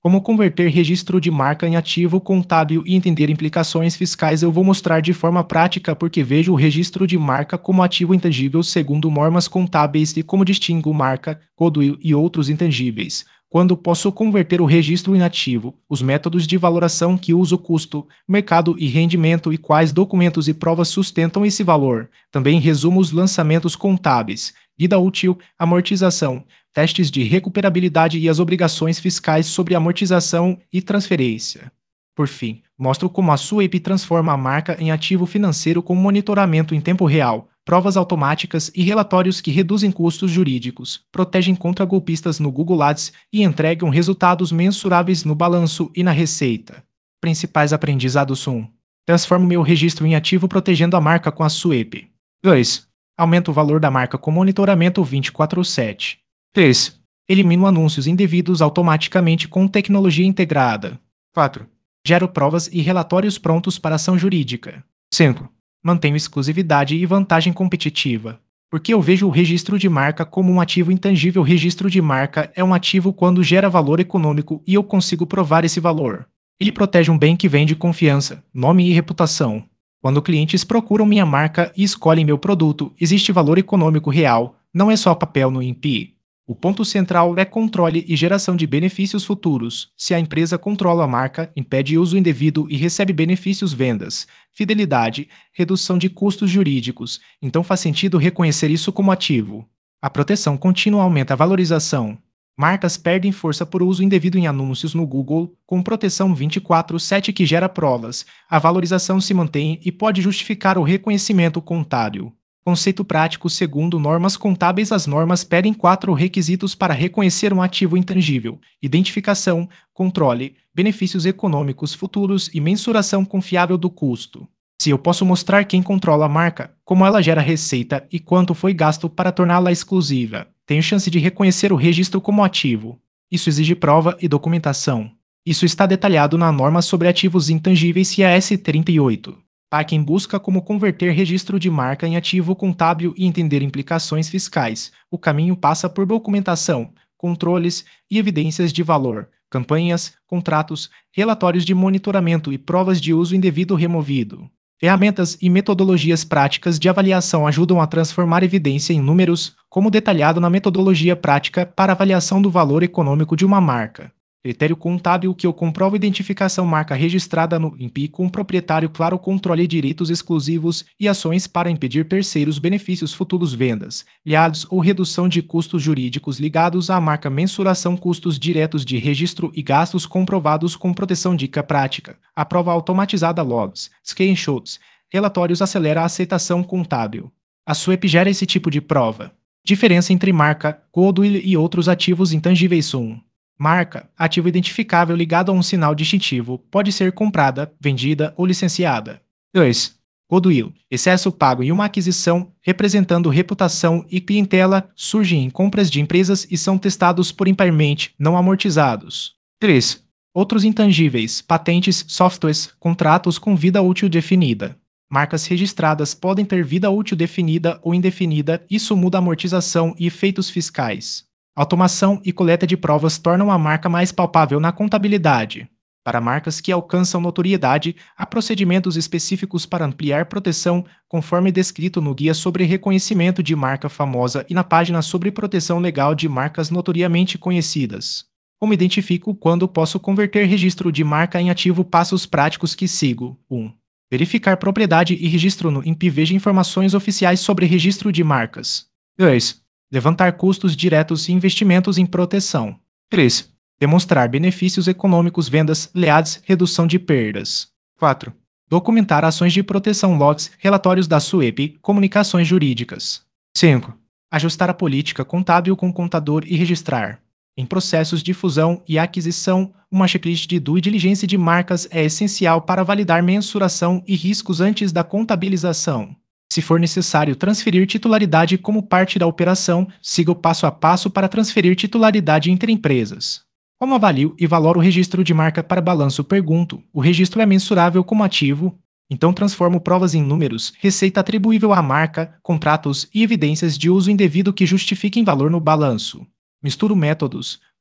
Como converter registro de marca em ativo contábil e entender implicações fiscais eu vou mostrar de forma prática porque vejo o registro de marca como ativo intangível segundo normas contábeis e como distingo marca, goodwill e outros intangíveis. Quando posso converter o registro em ativo, os métodos de valoração que uso custo, mercado e rendimento e quais documentos e provas sustentam esse valor. Também resumo os lançamentos contábeis, vida útil, amortização, testes de recuperabilidade e as obrigações fiscais sobre amortização e transferência. Por fim, mostro como a SUEP transforma a marca em ativo financeiro com monitoramento em tempo real, provas automáticas e relatórios que reduzem custos jurídicos, protegem contra golpistas no Google Ads e entregam resultados mensuráveis no balanço e na receita. Principais aprendizados 1. Transformo meu registro em ativo protegendo a marca com a SUEP. 2. Aumento o valor da marca com monitoramento 24/7. 3. Elimino anúncios indevidos automaticamente com tecnologia integrada. 4. Gero provas e relatórios prontos para ação jurídica. 5. Mantenho exclusividade e vantagem competitiva. Porque eu vejo o registro de marca como um ativo intangível. O registro de marca é um ativo quando gera valor econômico e eu consigo provar esse valor. Ele protege um bem que vende confiança, nome e reputação. Quando clientes procuram minha marca e escolhem meu produto, existe valor econômico real, não é só papel no INPI. O ponto central é controle e geração de benefícios futuros. Se a empresa controla a marca, impede uso indevido e recebe benefícios vendas, fidelidade, redução de custos jurídicos, então faz sentido reconhecer isso como ativo. A proteção contínua aumenta a valorização. Marcas perdem força por uso indevido em anúncios no Google, com proteção 24/7 que gera provas. A valorização se mantém e pode justificar o reconhecimento contábil. Conceito prático segundo normas contábeis. As normas pedem 4 requisitos para reconhecer um ativo intangível: identificação, controle, benefícios econômicos futuros e mensuração confiável do custo. Se eu posso mostrar quem controla a marca, como ela gera receita e quanto foi gasto para torná-la exclusiva, tenho chance de reconhecer o registro como ativo. Isso exige prova e documentação. Isso está detalhado na norma sobre ativos intangíveis CAS 38. Para quem busca como converter registro de marca em ativo contábil e entender implicações fiscais, o caminho passa por documentação, controles e evidências de valor, campanhas, contratos, relatórios de monitoramento e provas de uso indevido removido. Ferramentas e metodologias práticas de avaliação ajudam a transformar evidência em números, como detalhado na metodologia prática para avaliação do valor econômico de uma marca. Critério contábil que eu comprovo identificação marca registrada no INPI com proprietário claro, controle direitos exclusivos e ações para impedir terceiros benefícios futuros vendas, liados ou redução de custos jurídicos ligados à marca mensuração custos diretos de registro e gastos comprovados com proteção dica prática, a prova automatizada logs, screenshots, relatórios acelera a aceitação contábil. A SUEP gera esse tipo de prova. Diferença entre marca, goodwill e outros ativos intangíveis 1. Marca, ativo identificável ligado a um sinal distintivo, pode ser comprada, vendida ou licenciada. 2. Goodwill, excesso pago em uma aquisição, representando reputação e clientela, surgem em compras de empresas e são testados por impairment, não amortizados. 3. Outros intangíveis, patentes, softwares, contratos com vida útil definida. Marcas registradas podem ter vida útil definida ou indefinida, isso muda a amortização e efeitos fiscais. Automação e coleta de provas tornam a marca mais palpável na contabilidade. Para marcas que alcançam notoriedade, há procedimentos específicos para ampliar proteção, conforme descrito no Guia sobre Reconhecimento de Marca Famosa e na página sobre Proteção Legal de Marcas Notoriamente Conhecidas. Como identifico quando posso converter registro de marca em ativo? Passos práticos que sigo. 1. Verificar propriedade e registro no INPI. Veja informações oficiais sobre registro de marcas. 2. Levantar custos diretos e investimentos em proteção. 3. Demonstrar benefícios econômicos, vendas, leads, redução de perdas. 4. Documentar ações de proteção, logs, relatórios da SUEP, comunicações jurídicas. 5. Ajustar a política contábil com contador e registrar. Em processos de fusão e aquisição, uma checklist de due diligence de marcas é essencial para validar mensuração e riscos antes da contabilização. Se for necessário transferir titularidade como parte da operação, siga o passo a passo para transferir titularidade entre empresas. Como avalio e valoro o registro de marca para balanço? Pergunto: o registro é mensurável como ativo? Então transformo provas em números, receita atribuível à marca, contratos e evidências de uso indevido que justifiquem valor no balanço. Misturo métodos,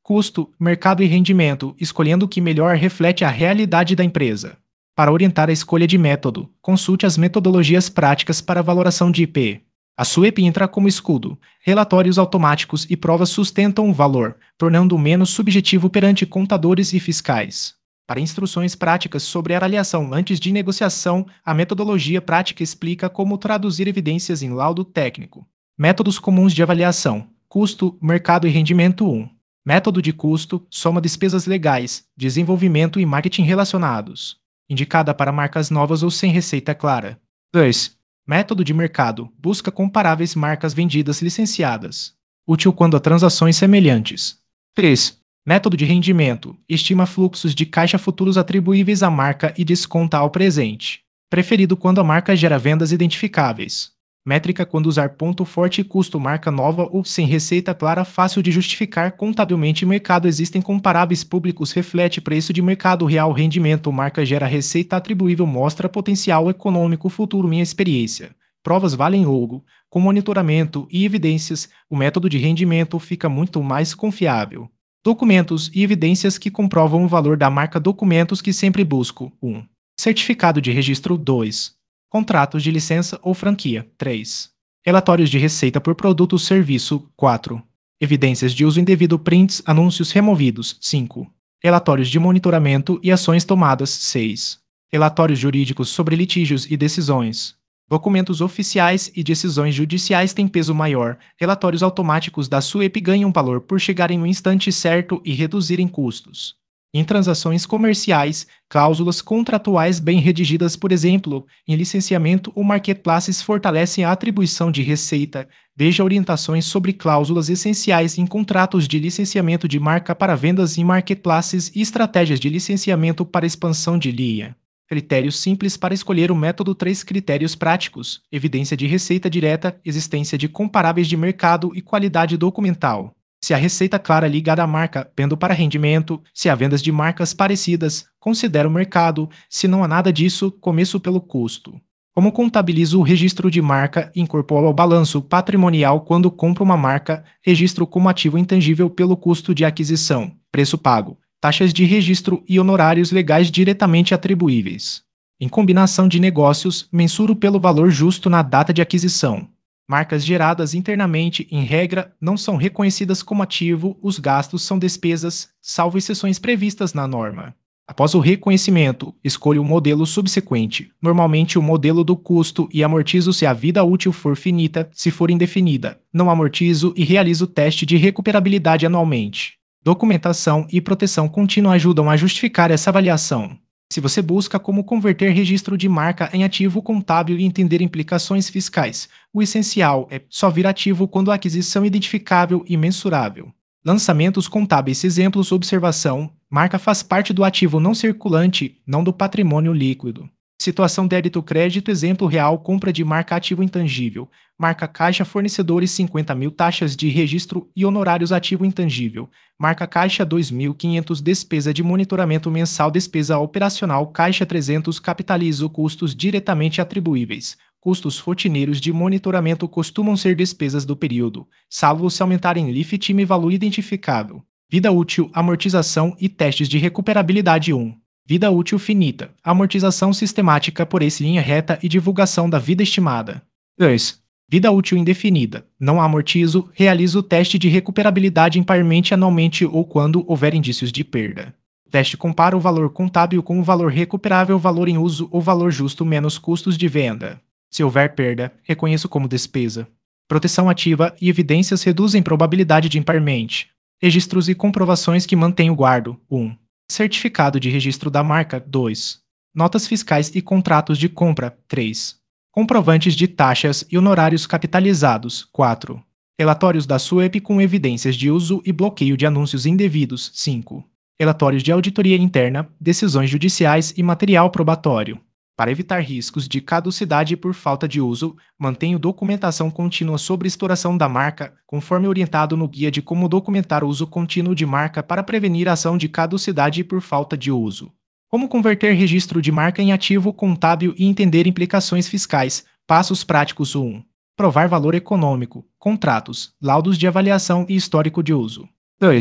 Custo, mercado e rendimento, escolhendo o que melhor reflete a realidade da empresa. Para orientar a escolha de método, consulte as metodologias práticas para valoração de IP. A SUEP entra como escudo. Relatórios automáticos e provas sustentam o valor, tornando-o menos subjetivo perante contadores e fiscais. Para instruções práticas sobre avaliação antes de negociação, a metodologia prática explica como traduzir evidências em laudo técnico. Métodos comuns de avaliação: custo, mercado e rendimento 1. Método de custo, soma despesas legais, desenvolvimento e marketing relacionados. Indicada para marcas novas ou sem receita clara. 2. Método de mercado, busca comparáveis marcas vendidas licenciadas. Útil quando há transações semelhantes. 3. Método de rendimento, estima fluxos de caixa futuros atribuíveis à marca e desconta ao presente. Preferido quando a marca gera vendas identificáveis. Métrica quando usar ponto forte e custo marca nova ou sem receita clara fácil de justificar contabilmente mercado existem comparáveis públicos reflete preço de mercado real rendimento marca gera receita atribuível mostra potencial econômico futuro minha experiência. Provas valem ouro. Com monitoramento e evidências, o método de rendimento fica muito mais confiável. Documentos e evidências que comprovam o valor da marca documentos que sempre busco. 1. Certificado de registro 2. Contratos de licença ou franquia. 3. Relatórios de receita por produto ou serviço. 4. Evidências de uso indevido prints, anúncios removidos. 5. Relatórios de monitoramento e ações tomadas. 6. Relatórios jurídicos sobre litígios e decisões. Documentos oficiais e decisões judiciais têm peso maior. Relatórios automáticos da SUEP ganham valor por chegarem no instante certo e reduzirem custos. Em transações comerciais, cláusulas contratuais bem redigidas, por exemplo, em licenciamento ou marketplaces fortalecem a atribuição de receita. Veja orientações sobre cláusulas essenciais em contratos de licenciamento de marca para vendas em marketplaces e estratégias de licenciamento para expansão de linha. Critérios simples para escolher o método 3 critérios práticos: evidência de receita direta, existência de comparáveis de mercado e qualidade documental. Se a receita clara ligada à marca, pendo para rendimento. Se há vendas de marcas parecidas, considero o mercado. Se não há nada disso, começo pelo custo. Como contabilizo o registro de marca, incorporo ao balanço patrimonial quando compro uma marca, registro como ativo intangível pelo custo de aquisição, preço pago, taxas de registro e honorários legais diretamente atribuíveis. Em combinação de negócios, mensuro pelo valor justo na data de aquisição. Marcas geradas internamente, em regra, não são reconhecidas como ativo, os gastos são despesas, salvo exceções previstas na norma. Após o reconhecimento, escolho o modelo subsequente, normalmente o modelo do custo, e amortizo se a vida útil for finita, se for indefinida. Não amortizo e realizo o teste de recuperabilidade anualmente. Documentação e proteção contínua ajudam a justificar essa avaliação. Se você busca como converter registro de marca em ativo contábil e entender implicações fiscais, o essencial é só vir ativo quando a aquisição é identificável e mensurável. Lançamentos contábeis. Exemplos. Observação: marca faz parte do ativo não circulante, não do patrimônio líquido. Situação débito-crédito. Exemplo real: compra de marca ativo intangível. Marca caixa fornecedores 50.000 taxas de registro e honorários ativo intangível. Marca caixa 2.500 despesa de monitoramento mensal despesa operacional caixa 300 capitalizo custos diretamente atribuíveis. Custos rotineiros de monitoramento costumam ser despesas do período, salvo se aumentarem LIF time valor identificável. Vida útil, amortização e testes de recuperabilidade 1. Vida útil finita, amortização sistemática por esse linha reta e divulgação da vida estimada. 2. Vida útil indefinida, não amortizo, realizo o teste de recuperabilidade imparmente anualmente ou quando houver indícios de perda. O teste compara o valor contábil com o valor recuperável, valor em uso ou valor justo menos custos de venda. Se houver perda, reconheço como despesa. Proteção ativa e evidências reduzem probabilidade de impairment. Registros e comprovações que mantenho guardo. 1. Certificado de registro da marca. 2. Notas fiscais e contratos de compra. 3. Comprovantes de taxas e honorários capitalizados. 4. Relatórios da SUEP com evidências de uso e bloqueio de anúncios indevidos. 5. Relatórios de auditoria interna, decisões judiciais e material probatório. Para evitar riscos de caducidade por falta de uso, mantenho documentação contínua sobre exploração da marca, conforme orientado no Guia de como documentar o uso contínuo de marca para prevenir a ação de caducidade por falta de uso. Como converter registro de marca em ativo contábil e entender implicações fiscais. Passos práticos 1. Provar valor econômico, contratos, laudos de avaliação e histórico de uso. 2.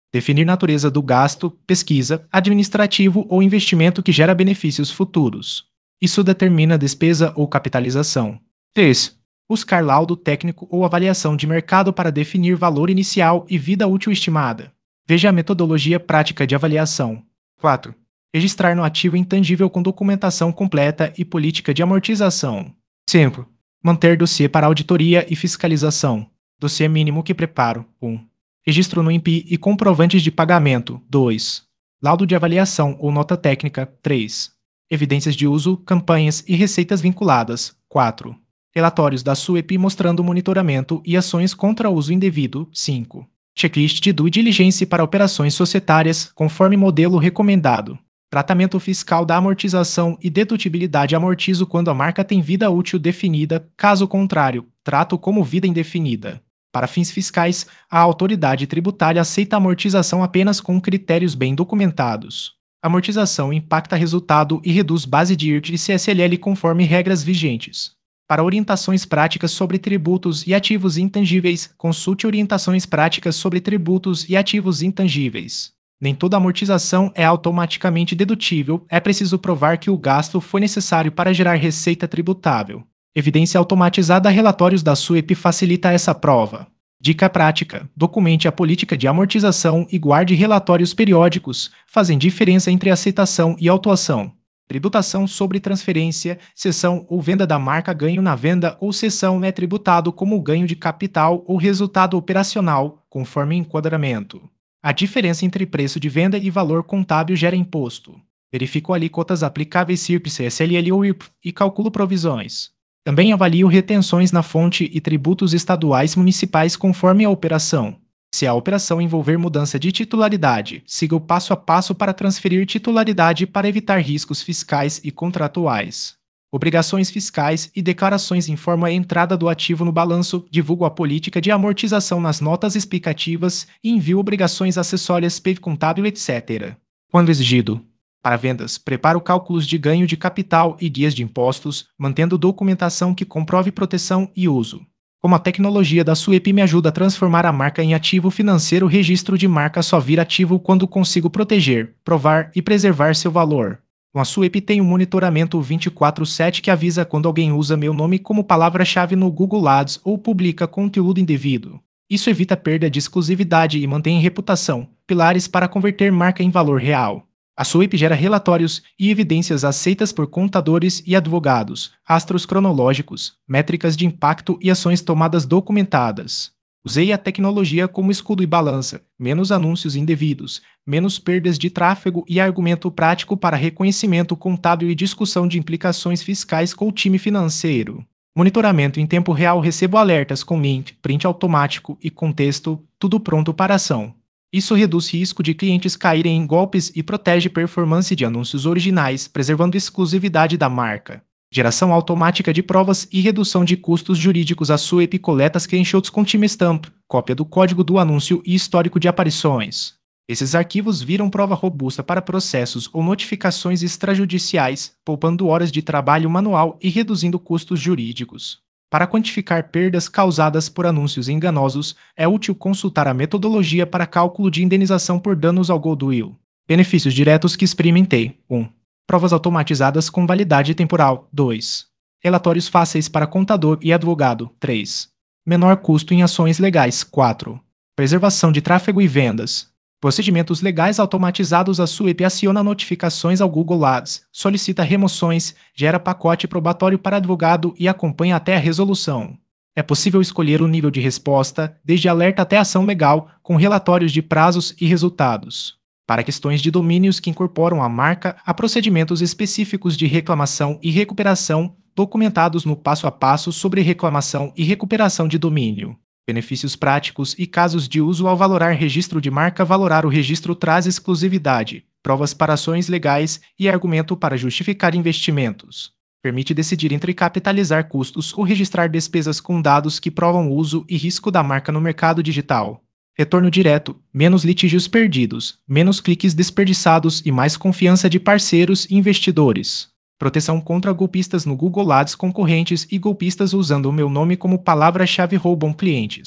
Definir natureza do gasto, pesquisa, administrativo ou investimento que gera benefícios futuros. Isso determina despesa ou capitalização. 3. Buscar laudo técnico ou avaliação de mercado para definir valor inicial e vida útil estimada. Veja a metodologia prática de avaliação. 4. Registrar no ativo intangível com documentação completa e política de amortização. 5. Manter dossiê para auditoria e fiscalização. Dossiê mínimo que preparo. 1. Registro no INPI e comprovantes de pagamento. 2. Laudo de avaliação ou nota técnica. 3. Evidências de uso, campanhas e receitas vinculadas. 4. Relatórios da SUEP mostrando monitoramento e ações contra uso indevido. 5. Checklist de due diligence para operações societárias, conforme modelo recomendado. Tratamento fiscal da amortização e dedutibilidade. Amortizo quando a marca tem vida útil definida, caso contrário, trato como vida indefinida. Para fins fiscais, a autoridade tributária aceita a amortização apenas com critérios bem documentados. Amortização impacta resultado e reduz base de IRT e CSLL conforme regras vigentes. Para orientações práticas sobre tributos e ativos intangíveis, consulte orientações práticas sobre tributos e ativos intangíveis. Nem toda amortização é automaticamente dedutível, é preciso provar que o gasto foi necessário para gerar receita tributável. Evidência automatizada. Relatórios da SUEP facilita essa prova. Dica prática: documente a política de amortização e guarde relatórios periódicos, fazem diferença entre aceitação e autuação. Tributação sobre transferência, cessão ou venda da marca. Ganho na venda ou cessão é tributado como ganho de capital ou resultado operacional, conforme enquadramento. A diferença entre preço de venda e valor contábil gera imposto. Verifico alíquotas aplicáveis CIRP, CSLL ou IRP e calculo provisões. Também avalio retenções na fonte e tributos estaduais e municipais conforme a operação. Se a operação envolver mudança de titularidade, siga o passo a passo para transferir titularidade para evitar riscos fiscais e contratuais. Obrigações fiscais e declarações. Informo a entrada do ativo no balanço, divulgo a política de amortização nas notas explicativas e envio obrigações acessórias, PEV contábil, etc. Quando exigido. Para vendas, preparo cálculos de ganho de capital e dias de impostos, mantendo documentação que comprove proteção e uso. Como a tecnologia da SUEP me ajuda a transformar a marca em ativo financeiro, o registro de marca só vira ativo quando consigo proteger, provar e preservar seu valor. Com a SUEP tem um monitoramento 24/7 que avisa quando alguém usa meu nome como palavra-chave no Google Ads ou publica conteúdo indevido. Isso evita perda de exclusividade e mantém reputação, pilares para converter marca em valor real. A SUEP gera relatórios e evidências aceitas por contadores e advogados, rastros cronológicos, métricas de impacto e ações tomadas documentadas. Usei a tecnologia como escudo e balança, menos anúncios indevidos, menos perdas de tráfego e argumento prático para reconhecimento contábil e discussão de implicações fiscais com o time financeiro. Monitoramento em tempo real. Recebo alertas com link, print automático e contexto, tudo pronto para ação. Isso reduz risco de clientes caírem em golpes e protege performance de anúncios originais, preservando exclusividade da marca. Geração automática de provas e redução de custos jurídicos. A SUEP coleta screenshots com timestamp, cópia do código do anúncio e histórico de aparições. Esses arquivos viram prova robusta para processos ou notificações extrajudiciais, poupando horas de trabalho manual e reduzindo custos jurídicos. Para quantificar perdas causadas por anúncios enganosos, é útil consultar a metodologia para cálculo de indenização por danos ao goodwill. Benefícios diretos que experimentei. 1. Provas automatizadas com validade temporal. 2. Relatórios fáceis para contador e advogado. 3. Menor custo em ações legais. 4. Preservação de tráfego e vendas. Procedimentos legais automatizados. A SUEP aciona notificações ao Google Ads, solicita remoções, gera pacote probatório para advogado e acompanha até a resolução. É possível escolher o nível de resposta, desde alerta até ação legal, com relatórios de prazos e resultados. Para questões de domínios que incorporam a marca, há procedimentos específicos de reclamação e recuperação, documentados no passo a passo sobre reclamação e recuperação de domínio. Benefícios práticos e casos de uso. Ao valorar registro de marca. Valorar o registro traz exclusividade, provas para ações legais e argumento para justificar investimentos. Permite decidir entre capitalizar custos ou registrar despesas com dados que provam o uso e risco da marca no mercado digital. Retorno direto, menos litígios perdidos, menos cliques desperdiçados e mais confiança de parceiros e investidores. Proteção contra golpistas no Google Ads. Concorrentes e golpistas usando o meu nome como palavra-chave roubam clientes.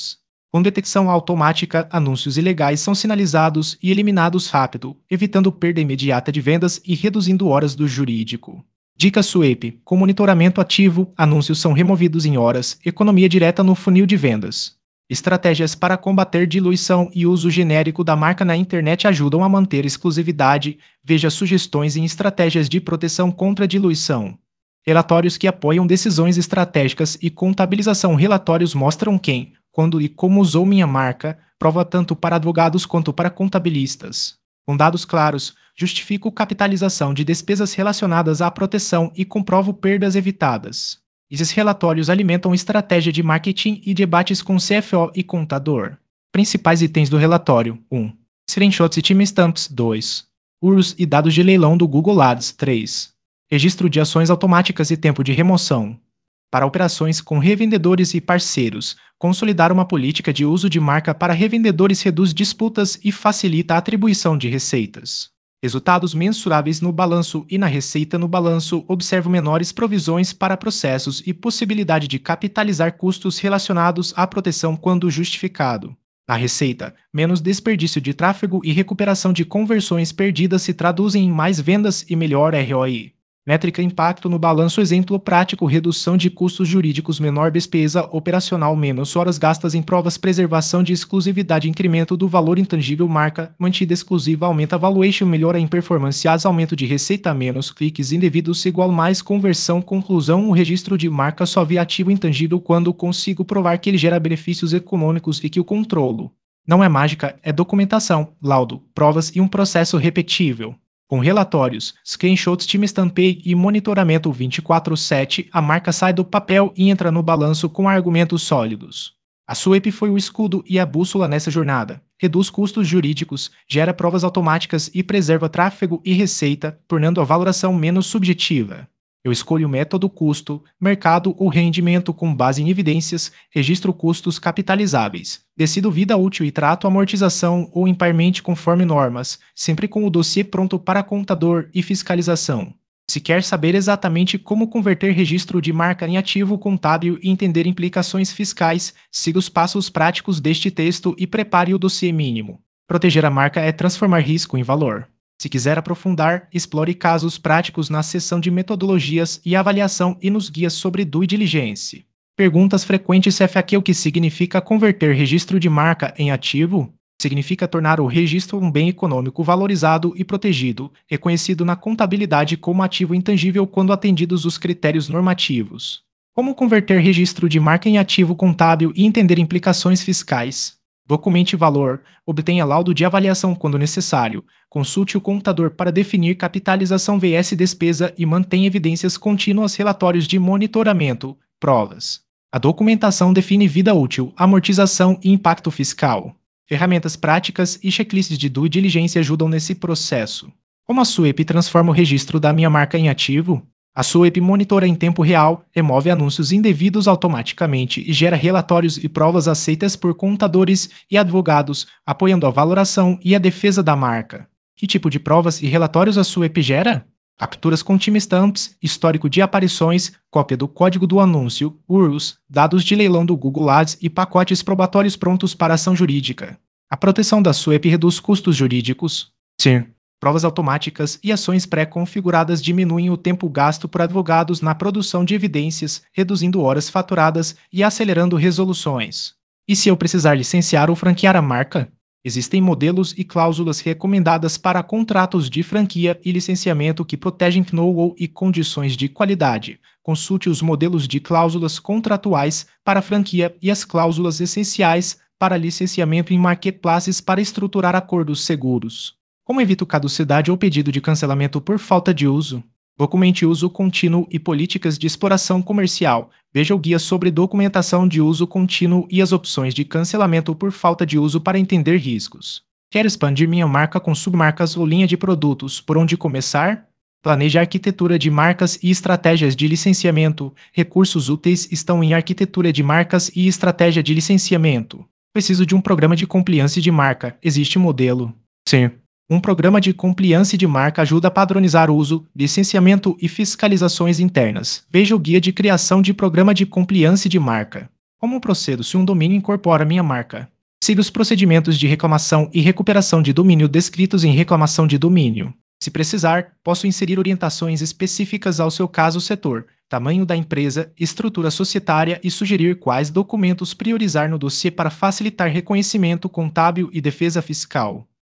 Com detecção automática, anúncios ilegais são sinalizados e eliminados rápido, evitando perda imediata de vendas e reduzindo horas do jurídico. Dica SWAP: com monitoramento ativo, anúncios são removidos em horas, economia direta no funil de vendas. Estratégias para combater diluição e uso genérico da marca na internet ajudam a manter exclusividade. Veja sugestões em estratégias de proteção contra diluição. Relatórios que apoiam decisões estratégicas e contabilização. Relatórios mostram quem, quando e como usou minha marca, prova tanto para advogados quanto para contabilistas. Com dados claros, justifico capitalização de despesas relacionadas à proteção e comprovo perdas evitadas. Esses relatórios alimentam estratégia de marketing e debates com CFO e contador. Principais itens do relatório: 1. Screenshots e timestamps. 2. URLs e dados de leilão do Google Ads. 3. Registro de ações automáticas e tempo de remoção. Para operações com revendedores e parceiros, consolidar uma política de uso de marca para revendedores reduz disputas e facilita a atribuição de receitas. Resultados mensuráveis no balanço e na receita. No balanço, observo menores provisões para processos e possibilidade de capitalizar custos relacionados à proteção quando justificado. Na receita, menos desperdício de tráfego e recuperação de conversões perdidas se traduzem em mais vendas e melhor ROI. Métrica impacto no balanço. Exemplo prático: redução de custos jurídicos, menor despesa operacional, menos horas gastas em provas, preservação de exclusividade, incremento do valor intangível, marca mantida exclusiva, aumenta valuation, melhora em performance, aumento de receita, menos cliques indevidos igual mais conversão. Conclusão: o registro de marca só vira ativo intangível quando consigo provar que ele gera benefícios econômicos e que o controlo. Não é mágica, é documentação, laudo, provas e um processo repetível. Com relatórios, screenshots, timestamp e monitoramento 24/7, a marca sai do papel e entra no balanço com argumentos sólidos. A SWAP foi o escudo e a bússola nessa jornada. Reduz custos jurídicos, gera provas automáticas e preserva tráfego e receita, tornando a valoração menos subjetiva. Eu escolho o método custo, mercado ou rendimento com base em evidências, registro custos capitalizáveis, decido vida útil e trato amortização ou impairment conforme normas, sempre com o dossiê pronto para contador e fiscalização. Se quer saber exatamente como converter registro de marca em ativo contábil e entender implicações fiscais, siga os passos práticos deste texto e prepare o dossiê mínimo. Proteger a marca é transformar risco em valor. Se quiser aprofundar, explore casos práticos na seção de metodologias e avaliação e nos guias sobre due diligence. Perguntas frequentes: FAQ. O que significa converter registro de marca em ativo? Significa tornar o registro um bem econômico valorizado e protegido, reconhecido na contabilidade como ativo intangível quando atendidos os critérios normativos. Como converter registro de marca em ativo contábil e entender implicações fiscais? Documente valor, obtenha laudo de avaliação quando necessário, consulte o contador para definir capitalização vs despesa e mantenha evidências contínuas, relatórios de monitoramento, provas. A documentação define vida útil, amortização e impacto fiscal. Ferramentas práticas e checklists de due diligence ajudam nesse processo. Como a SWAP transforma o registro da minha marca em ativo? A SWAP monitora em tempo real, remove anúncios indevidos automaticamente e gera relatórios e provas aceitas por contadores e advogados, apoiando a valoração e a defesa da marca. Que tipo de provas e relatórios a SWAP gera? Capturas com timestamps, histórico de aparições, cópia do código do anúncio, URLs, dados de leilão do Google Ads e pacotes probatórios prontos para ação jurídica. A proteção da SWAP reduz custos jurídicos? Sim. Provas automáticas e ações pré-configuradas diminuem o tempo gasto por advogados na produção de evidências, reduzindo horas faturadas e acelerando resoluções. E se eu precisar licenciar ou franquear a marca? Existem modelos e cláusulas recomendadas para contratos de franquia e licenciamento que protegem know-how e condições de qualidade. Consulte os modelos de cláusulas contratuais para franquia e as cláusulas essenciais para licenciamento em marketplaces para estruturar acordos seguros. Como evito caducidade ou pedido de cancelamento por falta de uso? Documente uso contínuo e políticas de exploração comercial. Veja o guia sobre documentação de uso contínuo e as opções de cancelamento por falta de uso para entender riscos. Quero expandir minha marca com submarcas ou linha de produtos. Por onde começar? Planeje a arquitetura de marcas e estratégias de licenciamento. Recursos úteis estão em arquitetura de marcas e estratégia de licenciamento. Preciso de um programa de compliance de marca. Existe modelo? Sim. Um programa de compliance de marca ajuda a padronizar o uso, licenciamento e fiscalizações internas. Veja o guia de criação de programa de compliance de marca. Como procedo se um domínio incorpora minha marca? Siga os procedimentos de reclamação e recuperação de domínio descritos em reclamação de domínio. Se precisar, posso inserir orientações específicas ao seu caso setor, tamanho da empresa, estrutura societária e sugerir quais documentos priorizar no dossiê para facilitar reconhecimento contábil e defesa fiscal.